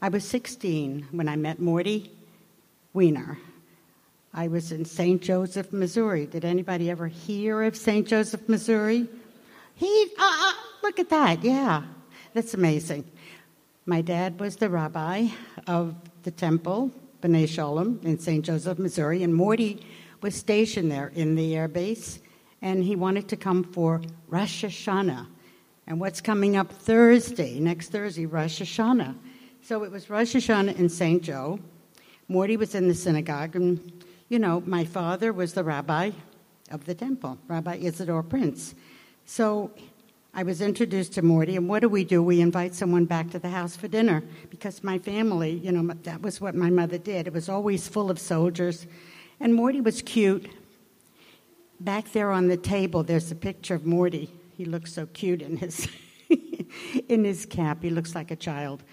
I was 16 when I met Morty Weiner. I was in St. Joseph, Missouri. Did anybody ever hear of St. Joseph, Missouri? Look at that, yeah. That's amazing. My dad was the rabbi of the temple, B'nai Sholem, in St. Joseph, Missouri, and Morty was stationed there in the air base, and he wanted to come for Rosh Hashanah. And what's coming up next Thursday, Rosh Hashanah. So it was Rosh Hashanah in St. Joe. Morty was in the synagogue, and, my father was the rabbi of the temple, Rabbi Isidore Prince. So I was introduced to Morty, and what do? We invite someone back to the house for dinner, because my family, that was what my mother did. It was always full of soldiers, and Morty was cute. Back there on the table, there's a picture of Morty. He looks so cute in his in his cap. He looks like a child.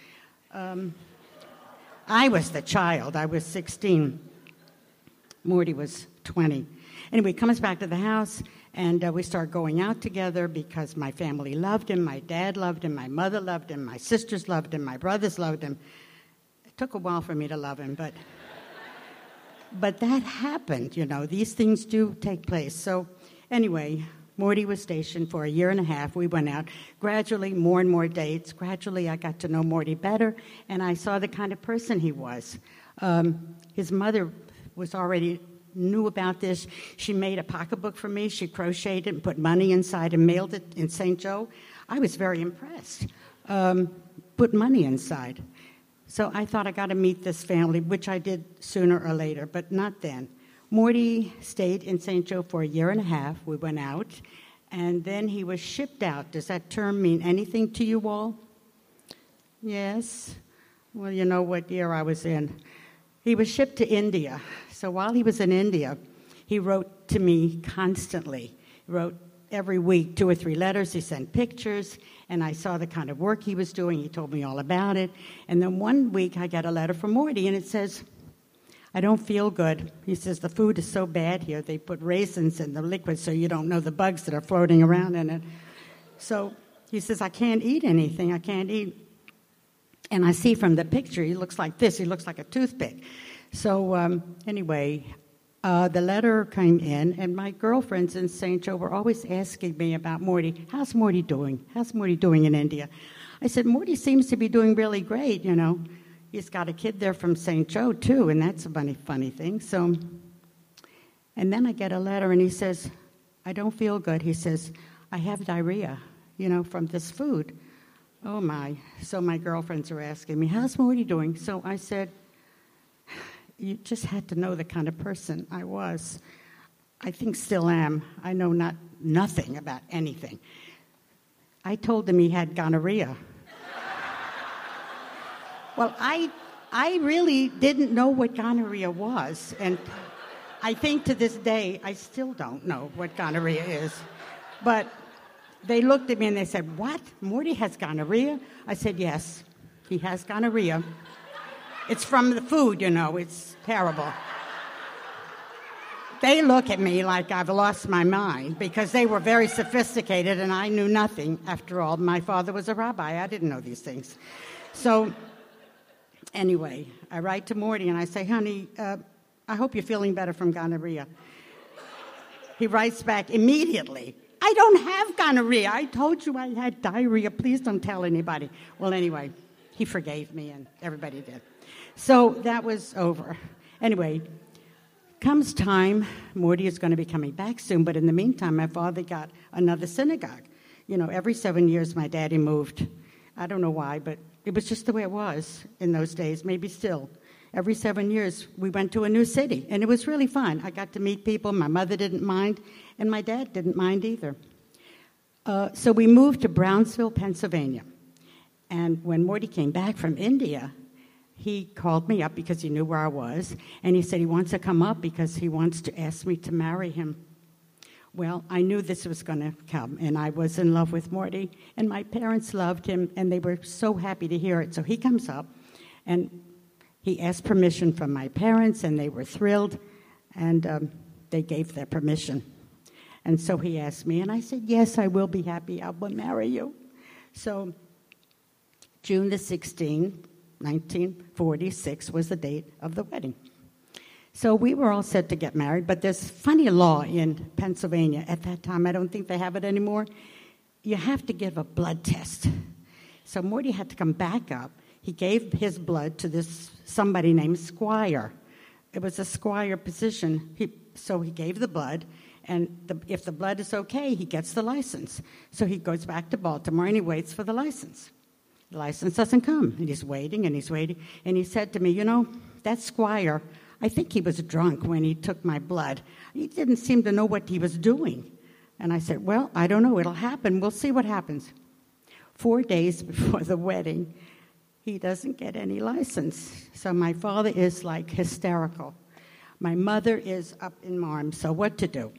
I was the child. I was 16. Morty was 20. Anyway, he comes back to the house, and we start going out together because my family loved him, my dad loved him, my mother loved him, my sisters loved him, my brothers loved him. It took a while for me to love him, but that happened, These things do take place. So anyway, Morty was stationed for a year and a half. We went out. Gradually, more and more dates. Gradually, I got to know Morty better, and I saw the kind of person he was. His mother knew about this. She made a pocketbook for me. She crocheted it and put money inside and mailed it in St. Joe. I was very impressed. Put money inside. So I thought I got to meet this family, which I did sooner or later, but not then. Morty stayed in St. Joe for a year and a half. We went out, and then he was shipped out. Does that term mean anything to you all? Yes? Well, you know what year I was in. He was shipped to India. So while he was in India, he wrote to me constantly. He wrote every week 2 or 3 letters. He sent pictures, and I saw the kind of work he was doing. He told me all about it. And then one week I got a letter from Morty, and it says, I don't feel good. He says, the food is so bad here. They put raisins in the liquid so you don't know the bugs that are floating around in it. So he says, I can't eat anything. I can't eat. And I see from the picture, he looks like this. He looks like a toothpick. So anyway, the letter came in, and my girlfriends in St. Joe were always asking me about Morty. How's Morty doing? How's Morty doing in India? I said, Morty seems to be doing really great, He's got a kid there from St. Joe, too, and that's a funny thing. So, and then I get a letter, and he says, I don't feel good. He says, I have diarrhea, from this food. Oh, my. So my girlfriends are asking me, how's Morty doing? So I said, you just had to know the kind of person I was. I think still am. I know nothing about anything. I told him he had gonorrhea. Well, I really didn't know what gonorrhea was, and I think to this day I still don't know what gonorrhea is. But they looked at me and they said, what? Morty has gonorrhea? I said, yes, he has gonorrhea. It's from the food, it's terrible. They look at me like I've lost my mind because they were very sophisticated and I knew nothing. After all, my father was a rabbi. I didn't know these things. So anyway, I write to Morty and I say, honey, I hope you're feeling better from gonorrhea. He writes back immediately, I don't have gonorrhea. I told you I had diarrhea. Please don't tell anybody. Well, anyway, he forgave me and everybody did. So that was over. Anyway, comes time, Morty is going to be coming back soon, but in the meantime, my father got another synagogue. Every 7 years my daddy moved. I don't know why, but it was just the way it was in those days, maybe still. Every 7 years, we went to a new city, and it was really fun. I got to meet people. My mother didn't mind, and my dad didn't mind either. So we moved to Brownsville, Pennsylvania. And when Morty came back from India, he called me up because he knew where I was, and he said he wants to come up because he wants to ask me to marry him. Well, I knew this was going to come, and I was in love with Morty, and my parents loved him, and they were so happy to hear it. So he comes up, and he asked permission from my parents, and they were thrilled, and they gave their permission. And so he asked me, and I said, yes, I will be happy. I will marry you. So June the 16th, 1946 was the date of the wedding. So we were all set to get married, but there's funny law in Pennsylvania at that time. I don't think they have it anymore. You have to give a blood test. So Morty had to come back up. He gave his blood to this somebody named Squire. It was a Squire position. So he gave the blood, and if the blood is okay, he gets the license. So he goes back to Baltimore, and he waits for the license. The license doesn't come, and he's waiting, and he's waiting. And he said to me, that Squire, I think he was drunk when he took my blood. He didn't seem to know what he was doing. And I said, well, I don't know. It'll happen. We'll see what happens. 4 days before the wedding, he doesn't get any license. So my father is like hysterical. My mother is up in arms. So what to do?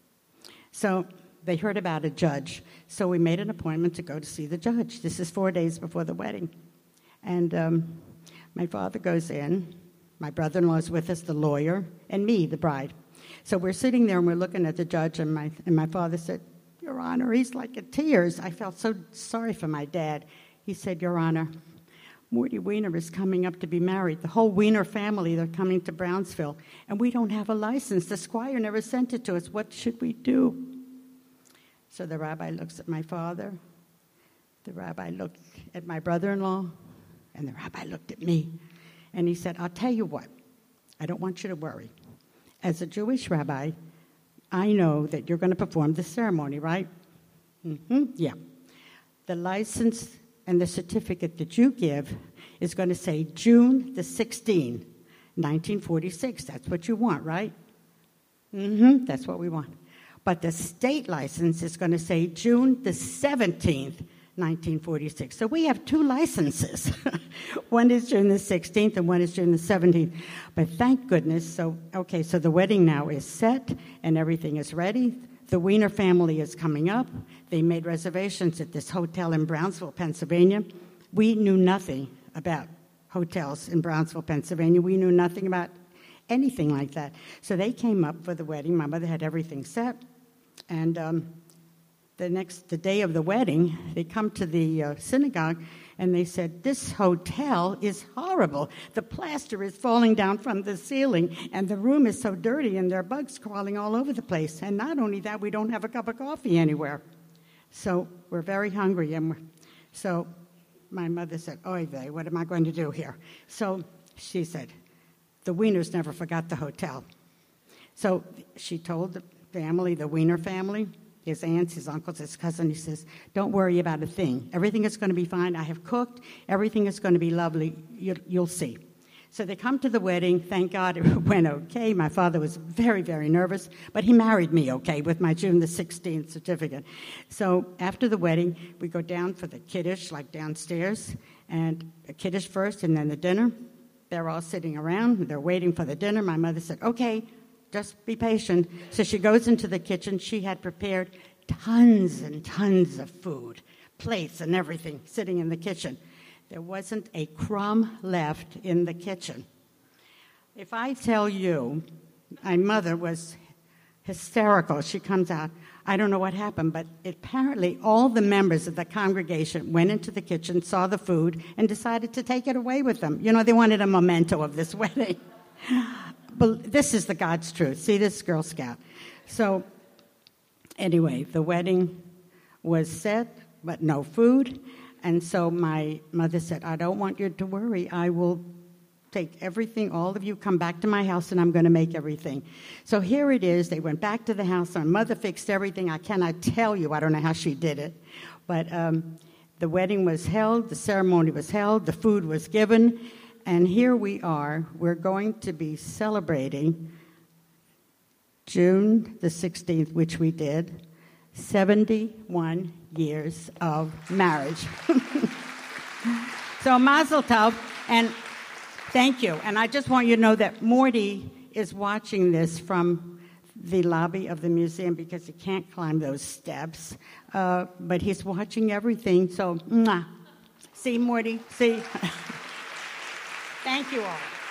So they heard about a judge. So we made an appointment to go to see the judge. This is 4 days before the wedding. And my father goes in. My brother-in-law is with us, the lawyer, and me, the bride. So we're sitting there and we're looking at the judge, and my father said, Your Honor, he's like in tears. I felt so sorry for my dad. He said, Your Honor, Morty Weiner is coming up to be married. The whole Weiner family, they're coming to Brownsville, and we don't have a license. The Squire never sent it to us. What should we do? So the rabbi looks at my father. The rabbi looked at my brother-in-law, and the rabbi looked at me. And he said, I'll tell you what, I don't want you to worry. As a Jewish rabbi, I know that you're going to perform the ceremony, right? Yeah. The license and the certificate that you give is going to say June the 16th, 1946. That's what you want, right? That's what we want. But the state license is going to say June the 17th, 1946. So we have two licenses. One is June the 16th and one is June the 17th. But thank goodness. So the wedding now is set and everything is ready. The Weiner family is coming up. They made reservations at this hotel in Brownsville, Pennsylvania. We knew nothing about hotels in Brownsville, Pennsylvania. We knew nothing about anything like that. So they came up for the wedding. My mother had everything set. And the day of the wedding, they come to the synagogue, and they said, this hotel is horrible. The plaster is falling down from the ceiling, and the room is so dirty, and there are bugs crawling all over the place. And not only that, we don't have a cup of coffee anywhere. So we're very hungry. So my mother said, oy vey, what am I going to do here? So she said, the Weiners never forgot the hotel. So she told the family, the Weiner family, his aunts, his uncles, his cousin, he says, don't worry about a thing. Everything is going to be fine. I have cooked. Everything is going to be lovely. You'll see. So they come to the wedding. Thank God it went okay. My father was very, very nervous, but he married me okay with my June the 16th certificate. So after the wedding, we go down for the kiddush, like downstairs, and a kiddush first and then the dinner. They're all sitting around. They're waiting for the dinner. My mother said, okay, just be patient. So she goes into the kitchen. She had prepared tons and tons of food, plates and everything sitting in the kitchen. There wasn't a crumb left in the kitchen. If I tell you, my mother was hysterical. She comes out. I don't know what happened, but apparently all the members of the congregation went into the kitchen, saw the food, and decided to take it away with them. They wanted a memento of this wedding. But this is the God's truth. See this Girl Scout. So anyway, the wedding was set, but no food. And so my mother said, I don't want you to worry. I will take everything. All of you come back to my house, and I'm going to make everything. So here it is. They went back to the house. My mother fixed everything. I cannot tell you. I don't know how she did it. But the wedding was held. The ceremony was held. The food was given. And here we are. We're going to be celebrating June the 16th, which we did, 71 years of marriage. So Mazel Tov, and thank you. And I just want you to know that Morty is watching this from the lobby of the museum because he can't climb those steps. But he's watching everything. So, mwah. See, Morty? See? Thank you all.